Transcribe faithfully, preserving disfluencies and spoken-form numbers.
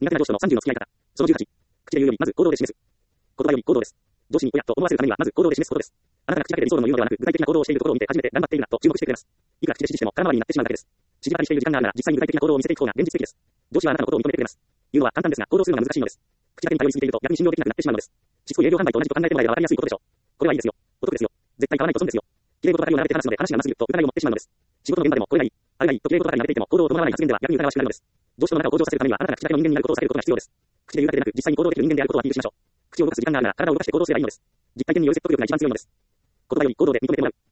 苦手な上司とのさんじゅうの付き合い方。そのじゅうはち。口で言うより、まず行動で示す。言葉より行動です。上司に親と思わせるためには、まず行動で示すことです。あなたが口だけで理想論を言うのではなく、具体的な行動をしているところを見て初めて頑張っているなと注目してくれます。いくら口で指示しても空回りになってしまうだけです。指示当たりしている時間があるなら、実際に具体的な行動を見せていく方が現実的です。上司はあなたのことを認めてくれます。言うのは簡単ですが、行動するのが難しいのです。口だけに頼りすぎていると逆に信用できなくなってしまうのです。しつこい営業販売と同じと考えてもらえば分かりやすいことでしょう。これはいいですよ。お得ですよ。絶対買わないと損ですよ。綺麗事ばかりを並べて話すので話が長すぎると疑いを持ってしまうのです。仕事の現場でもこれがいい、あれがいいと綺麗事ばかり並べていても行動を伴わない発言では逆に疑わしくなるのです。上司の中を向上させるためにはあなたが口だけの人間になることを避けることが必要です。口で言うだけでなく実際に行動できる人間であることをアピールしましょう。口を動かす時間があるなら体を動かして行動すればいいのです。実体験による説得力が一番強いのです。言葉より行動で認めてもらう。